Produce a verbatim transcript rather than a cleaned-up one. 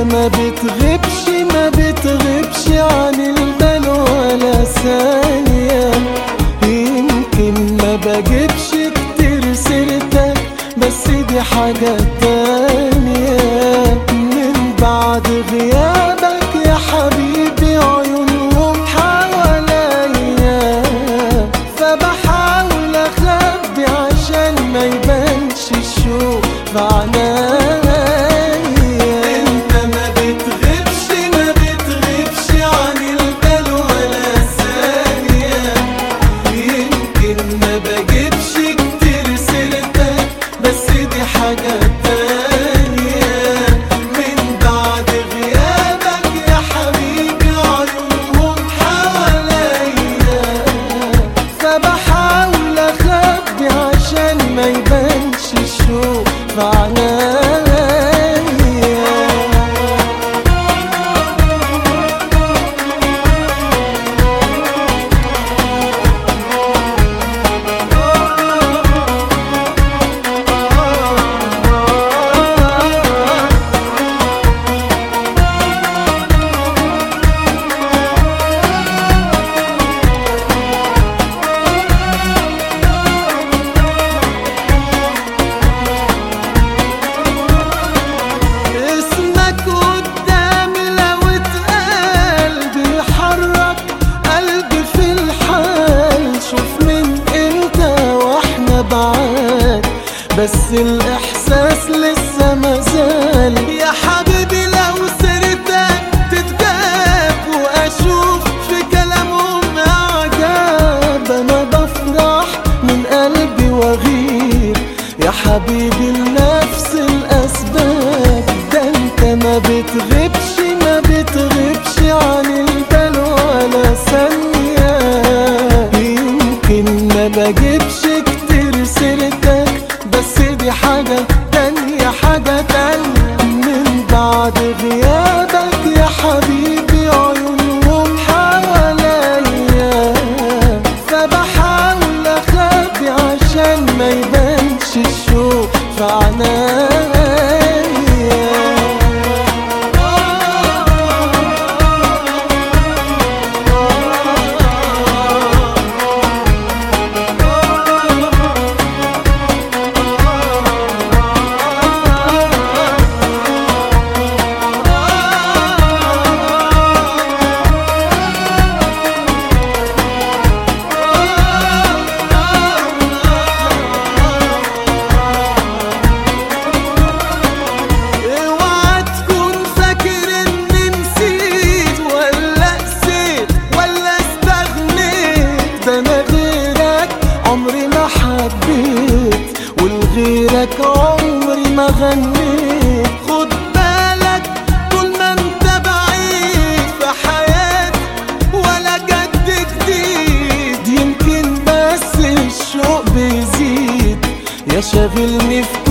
ما بتغيبش ما بتغيبش عن البال ولا ثانية. يمكن ما بجيبش كتير سيرتك بس دي حاجة تانية. من بعد غيابك يا حبيبي عيونهم حواليا، فبحاول اخبي عشان ما يبانش الشوق في عنايا. انت ما بتغيبش ما بتغيبش عن البال ولا ثانية. يمكن ما بجيبش كتير سيرتك بس دي حاجة تانية. من بعد غيابك يا حبيبي عيونهم حواليا، فبحاول اخبي عشان ما يبانش الشوق في عنايا. بس الإحساس لسه مازال يا حبيبي. لو سيرتك تتجاب وأشوف في كلامهم إعجاب، أنا بفرح من قلبي وأغير يا حبيبي لنفس الأسباب. ده أنت ما بتغيبش ما بتغيبش عن البال ولا ثانية. يمكن ما بجيبش كتير سيرتك بس دي حاجة تانية حاجة تانية. من بعد غيابك يا حبيبي عيونهم حواليا، فبحاول اخبي عشان ما يبانش الشوق في عنايا. ولغيرك عمري ما غنيت. خد بالك طول ما انت بعيد في حياتي ولا جد جديد. يمكن بس الشوق بيزيد يا شاغلني في